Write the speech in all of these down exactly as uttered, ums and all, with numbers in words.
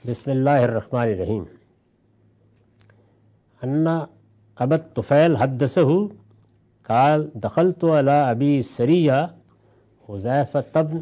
بسم اللہ الرحمن الرحیم. ان ابا الطفیل حدثہ قال دخلت على ابی سریہ حذیفۃ بن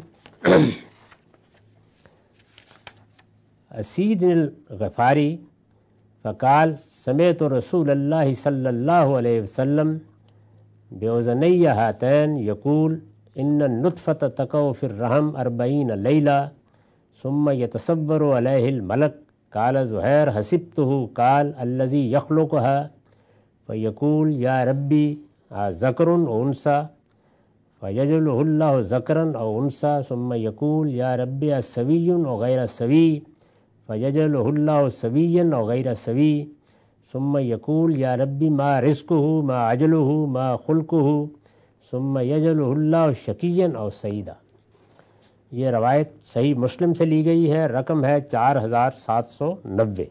اسید الغفاری فقال سمعت رسول اللہ صلی اللہ علیہ وسلم بأذنی ہاتین یقول ان النطفۃ تقع فی الرحم اربعین لیلہ ثم يتصور علیہ الملک. قال زہیر حسبتہ قال الذی یخلقها فیقول یا ربی ذکر او انثی فیجعلہ اللہ ذکرا او انثی ثم یقول یا ربی سوی او غیر سوی فیجعلہ اللہ سویا او غیر سوی ثم یقول یا ربی ما رزقہ ما عجلہ ما خلقہ ثم یجعلہ اللہ شقیا او سعیدا. یہ روایت صحیح مسلم سے لی گئی ہے، رقم ہے چار ہزار سات سو نوے.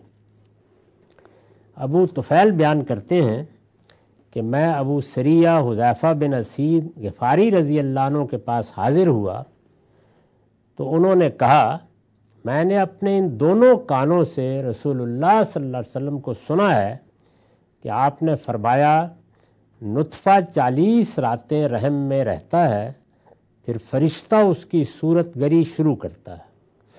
ابو طفیل بیان کرتے ہیں کہ میں ابو سریہ حذیفہ بن اسید غفاری رضی اللہ عنہ کے پاس حاضر ہوا تو انہوں نے کہا میں نے اپنے ان دونوں کانوں سے رسول اللہ صلی اللہ علیہ وسلم کو سنا ہے کہ آپ نے فرمایا نطفہ چالیس راتیں رحم میں رہتا ہے، پھر فرشتہ اس کی صورت گری شروع کرتا ہے.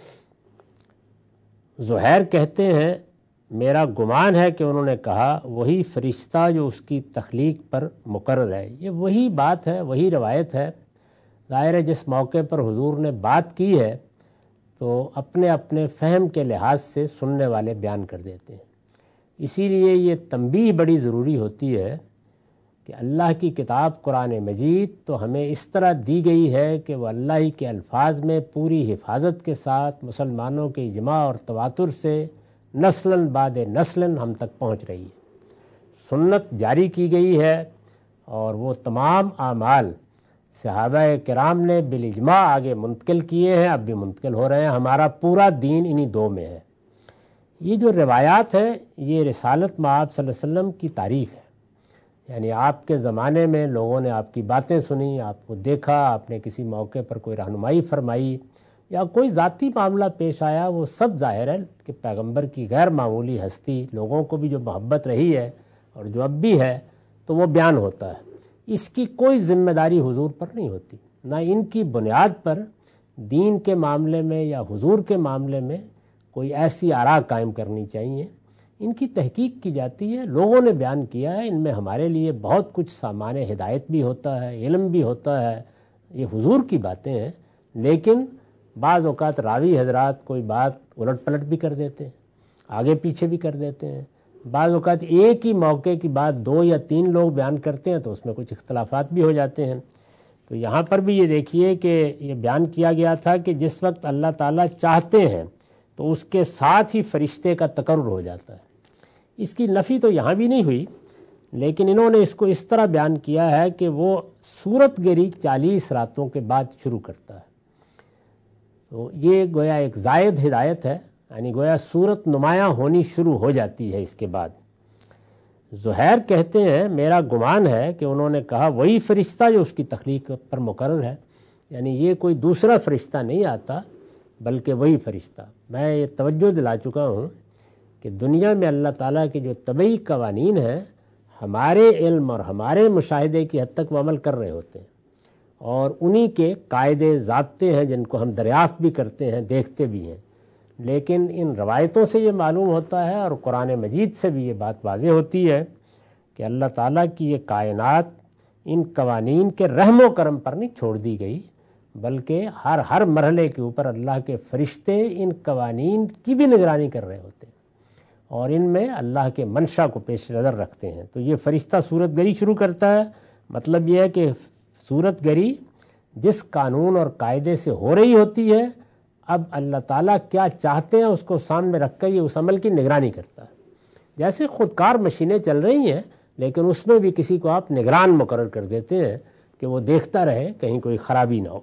زہیر کہتے ہیں میرا گمان ہے کہ انہوں نے کہا وہی فرشتہ جو اس کی تخلیق پر مقرر ہے. یہ وہی بات ہے، وہی روایت ہے. ظاہر ہے جس موقع پر حضور نے بات کی ہے تو اپنے اپنے فہم کے لحاظ سے سننے والے بیان کر دیتے ہیں. اسی لیے یہ تنبیہ بڑی ضروری ہوتی ہے کہ اللہ کی کتاب قرآن مجید تو ہمیں اس طرح دی گئی ہے کہ وہ اللہ ہی کے الفاظ میں پوری حفاظت کے ساتھ مسلمانوں کے اجماع اور تواتر سے نسلاً بعد نسلاً ہم تک پہنچ رہی ہے. سنت جاری کی گئی ہے اور وہ تمام اعمال صحابہ کرام نے بالاجماع آگے منتقل کیے ہیں، اب بھی منتقل ہو رہے ہیں. ہمارا پورا دین انہی دو میں ہے. یہ جو روایات ہیں یہ رسالت مآب صلی اللہ علیہ وسلم کی تاریخ ہے، یعنی آپ کے زمانے میں لوگوں نے آپ کی باتیں سنی، آپ کو دیکھا، آپ نے کسی موقع پر کوئی رہنمائی فرمائی یا کوئی ذاتی معاملہ پیش آیا، وہ سب ظاہر ہے کہ پیغمبر کی غیر معمولی ہستی، لوگوں کو بھی جو محبت رہی ہے اور جو اب بھی ہے تو وہ بیان ہوتا ہے. اس کی کوئی ذمہ داری حضور پر نہیں ہوتی، نہ ان کی بنیاد پر دین کے معاملے میں یا حضور کے معاملے میں کوئی ایسی آراء قائم کرنی چاہیے. ان کی تحقیق کی جاتی ہے، لوگوں نے بیان کیا ہے، ان میں ہمارے لیے بہت کچھ سامان ہدایت بھی ہوتا ہے، علم بھی ہوتا ہے. یہ حضور کی باتیں ہیں، لیکن بعض اوقات راوی حضرات کوئی بات الٹ پلٹ بھی کر دیتے ہیں، آگے پیچھے بھی کر دیتے ہیں. بعض اوقات ایک ہی موقع کی بات دو یا تین لوگ بیان کرتے ہیں تو اس میں کچھ اختلافات بھی ہو جاتے ہیں. تو یہاں پر بھی یہ دیکھیے کہ یہ بیان کیا گیا تھا کہ جس وقت اللہ تعالیٰ چاہتے ہیں تو اس کے ساتھ ہی فرشتے کا تقرر ہو جاتا ہے. اس کی نفی تو یہاں بھی نہیں ہوئی، لیکن انہوں نے اس کو اس طرح بیان کیا ہے کہ وہ صورت گری چالیس راتوں کے بعد شروع کرتا ہے. تو یہ گویا ایک زائد ہدایت ہے، یعنی گویا صورت نمایاں ہونی شروع ہو جاتی ہے اس کے بعد. زہیر کہتے ہیں میرا گمان ہے کہ انہوں نے کہا وہی فرشتہ جو اس کی تخلیق پر مقرر ہے، یعنی یہ کوئی دوسرا فرشتہ نہیں آتا بلکہ وہی فرشتہ. میں یہ توجہ دلا چکا ہوں کہ دنیا میں اللہ تعالیٰ کے جو طبعی قوانین ہیں ہمارے علم اور ہمارے مشاہدے کی حد تک وہ عمل کر رہے ہوتے ہیں، اور انہی کے قاعدے ضابطے ہیں جن کو ہم دریافت بھی کرتے ہیں، دیکھتے بھی ہیں. لیکن ان روایتوں سے یہ معلوم ہوتا ہے اور قرآن مجید سے بھی یہ بات واضح ہوتی ہے کہ اللہ تعالیٰ کی یہ کائنات ان قوانین کے رحم و کرم پر نہیں چھوڑ دی گئی، بلکہ ہر ہر مرحلے کے اوپر اللہ کے فرشتے ان قوانین کی بھی نگرانی کر رہے ہوتے ہیں اور ان میں اللہ کے منشا کو پیش نظر رکھتے ہیں. تو یہ فرشتہ صورت گری شروع کرتا ہے. مطلب یہ ہے کہ صورت گری جس قانون اور قاعدے سے ہو رہی ہوتی ہے، اب اللہ تعالیٰ کیا چاہتے ہیں اس کو سامنے رکھ کر یہ اس عمل کی نگرانی کرتا ہے. جیسے خودکار مشینیں چل رہی ہیں لیکن اس میں بھی کسی کو آپ نگران مقرر کر دیتے ہیں کہ وہ دیکھتا رہے کہیں کوئی خرابی نہ ہو.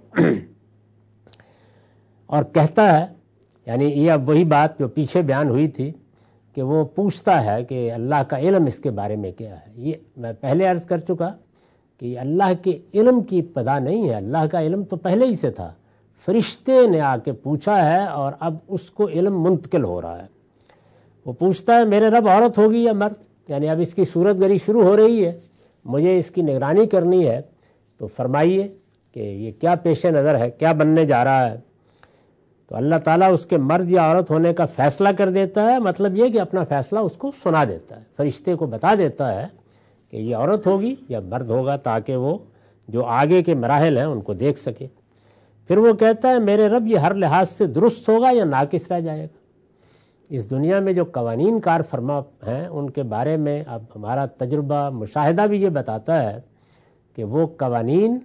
اور کہتا ہے، یعنی یہ اب وہی بات جو پیچھے بیان ہوئی تھی کہ وہ پوچھتا ہے کہ اللہ کا علم اس کے بارے میں کیا ہے. یہ میں پہلے عرض کر چکا کہ اللہ کے علم کی ابتدا نہیں ہے، اللہ کا علم تو پہلے ہی سے تھا. فرشتے نے آ کے پوچھا ہے اور اب اس کو علم منتقل ہو رہا ہے۔ وہ پوچھتا ہے میرے رب عورت ہوگی یا مرد، یعنی اب اس کی صورت گری شروع ہو رہی ہے، مجھے اس کی نگرانی کرنی ہے، تو فرمائیے کہ یہ کیا پیش نظر ہے، کیا بننے جا رہا ہے۔ تو اللہ تعالیٰ اس کے مرد یا عورت ہونے کا فیصلہ کر دیتا ہے، مطلب یہ کہ اپنا فیصلہ اس کو سنا دیتا ہے، فرشتے کو بتا دیتا ہے کہ یہ عورت ہوگی یا مرد ہوگا، تاکہ وہ جو آگے کے مراحل ہیں ان کو دیکھ سکے۔ پھر وہ کہتا ہے میرے رب یہ ہر لحاظ سے درست ہوگا یا ناقص رہ جائے گا۔ اس دنیا میں جو قوانین کار فرما ہیں ان کے بارے میں اب ہمارا تجربہ مشاہدہ بھی یہ بتاتا ہے کہ وہ قوانین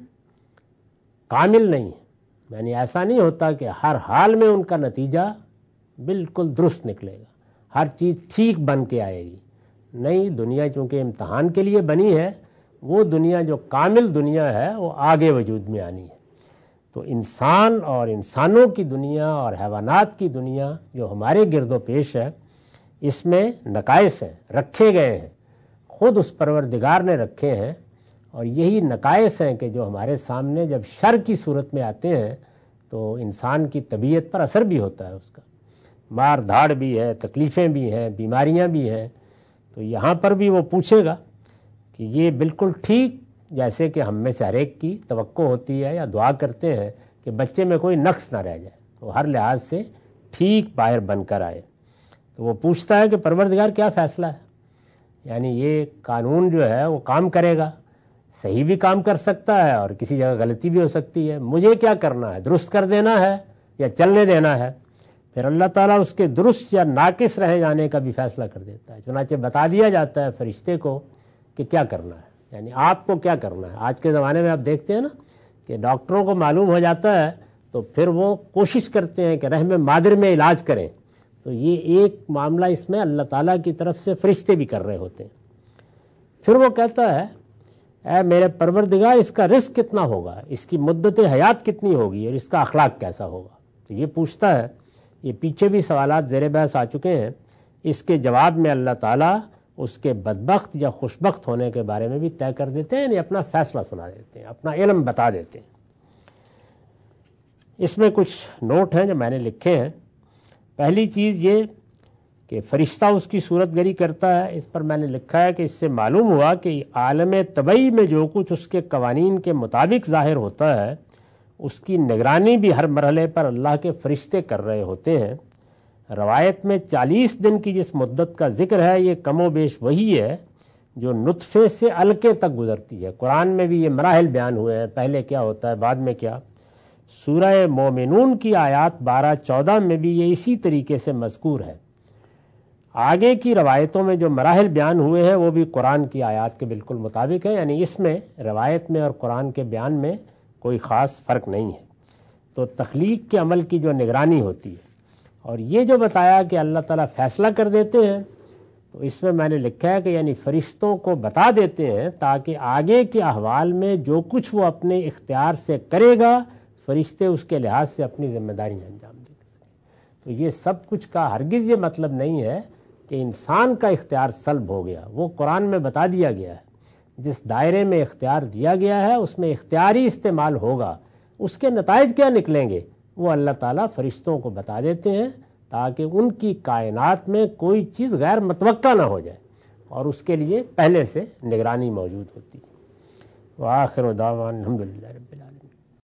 کامل نہیں ہیں، یعنی ایسا نہیں ہوتا کہ ہر حال میں ان کا نتیجہ بالکل درست نکلے گا، ہر چیز ٹھیک بن کے آئے گی۔ نہیں، دنیا چونکہ امتحان کے لیے بنی ہے، وہ دنیا جو کامل دنیا ہے وہ آگے وجود میں آنی ہے۔ تو انسان اور انسانوں کی دنیا اور حیوانات کی دنیا جو ہمارے گرد و پیش ہے، اس میں نقائص ہیں، رکھے گئے ہیں، خود اس پروردگار نے رکھے ہیں، اور یہی نقائص ہیں کہ جو ہمارے سامنے جب شر کی صورت میں آتے ہیں تو انسان کی طبیعت پر اثر بھی ہوتا ہے، اس کا مار دھاڑ بھی ہے، تکلیفیں بھی ہیں، بیماریاں بھی ہیں۔ تو یہاں پر بھی وہ پوچھے گا کہ یہ بالکل ٹھیک، جیسے کہ ہم میں سے ہر ایک کی توقع ہوتی ہے یا دعا کرتے ہیں کہ بچے میں کوئی نقص نہ رہ جائے، وہ ہر لحاظ سے ٹھیک باہر بن کر آئے۔ تو وہ پوچھتا ہے کہ پروردگار کیا فیصلہ ہے، یعنی یہ قانون جو ہے وہ کام کرے گا، صحیح بھی کام کر سکتا ہے اور کسی جگہ غلطی بھی ہو سکتی ہے، مجھے کیا کرنا ہے، درست کر دینا ہے یا چلنے دینا ہے۔ پھر اللہ تعالیٰ اس کے درست یا ناقص رہ جانے کا بھی فیصلہ کر دیتا ہے، چنانچہ بتا دیا جاتا ہے فرشتے کو کہ کیا کرنا ہے، یعنی آپ کو کیا کرنا ہے۔ آج کے زمانے میں آپ دیکھتے ہیں نا کہ ڈاکٹروں کو معلوم ہو جاتا ہے تو پھر وہ کوشش کرتے ہیں کہ رحم مادر میں علاج کریں، تو یہ ایک معاملہ اس میں اللہ تعالیٰ کی طرف سے فرشتے بھی کر رہے ہوتے ہیں۔ پھر وہ کہتا ہے اے میرے پروردگار اس کا رزق کتنا ہوگا، اس کی مدت حیات کتنی ہوگی اور اس کا اخلاق کیسا ہوگا۔ تو یہ پوچھتا ہے، یہ پیچھے بھی سوالات زیر بحث آ چکے ہیں، اس کے جواب میں اللہ تعالیٰ اس کے بدبخت یا خوشبخت ہونے کے بارے میں بھی طے کر دیتے ہیں، یعنی اپنا فیصلہ سنا دیتے ہیں، اپنا علم بتا دیتے ہیں۔ اس میں کچھ نوٹ ہیں جو میں نے لکھے ہیں۔ پہلی چیز یہ کہ فرشتہ اس کی صورت گری کرتا ہے، اس پر میں نے لکھا ہے کہ اس سے معلوم ہوا کہ عالم طبعی میں جو کچھ اس کے قوانین کے مطابق ظاہر ہوتا ہے اس کی نگرانی بھی ہر مرحلے پر اللہ کے فرشتے کر رہے ہوتے ہیں۔ روایت میں چالیس دن کی جس مدت کا ذکر ہے یہ کم و بیش وہی ہے جو نطفے سے علقے تک گزرتی ہے۔ قرآن میں بھی یہ مراحل بیان ہوئے ہیں، پہلے کیا ہوتا ہے، بعد میں کیا۔ سورہ مومنون کی آیات بارہ چودہ میں بھی یہ اسی طریقے سے مذکور ہے۔ آگے کی روایتوں میں جو مراحل بیان ہوئے ہیں وہ بھی قرآن کی آیات کے بالکل مطابق ہے، یعنی اس میں روایت میں اور قرآن کے بیان میں کوئی خاص فرق نہیں ہے۔ تو تخلیق کے عمل کی جو نگرانی ہوتی ہے، اور یہ جو بتایا کہ اللہ تعالیٰ فیصلہ کر دیتے ہیں، تو اس میں میں نے لکھا ہے کہ یعنی فرشتوں کو بتا دیتے ہیں تاکہ آگے کے احوال میں جو کچھ وہ اپنے اختیار سے کرے گا فرشتے اس کے لحاظ سے اپنی ذمہ داریاں انجام دے سکیں۔ تو یہ سب کچھ کا ہرگز یہ مطلب نہیں ہے کہ انسان کا اختیار سلب ہو گیا، وہ قرآن میں بتا دیا گیا ہے۔ جس دائرے میں اختیار دیا گیا ہے اس میں اختیاری استعمال ہوگا، اس کے نتائج کیا نکلیں گے وہ اللہ تعالیٰ فرشتوں کو بتا دیتے ہیں تاکہ ان کی کائنات میں کوئی چیز غیر متوقع نہ ہو جائے، اور اس کے لیے پہلے سے نگرانی موجود ہوتی ہے۔ وآخر دعوانا الحمدللہ رب العالمین۔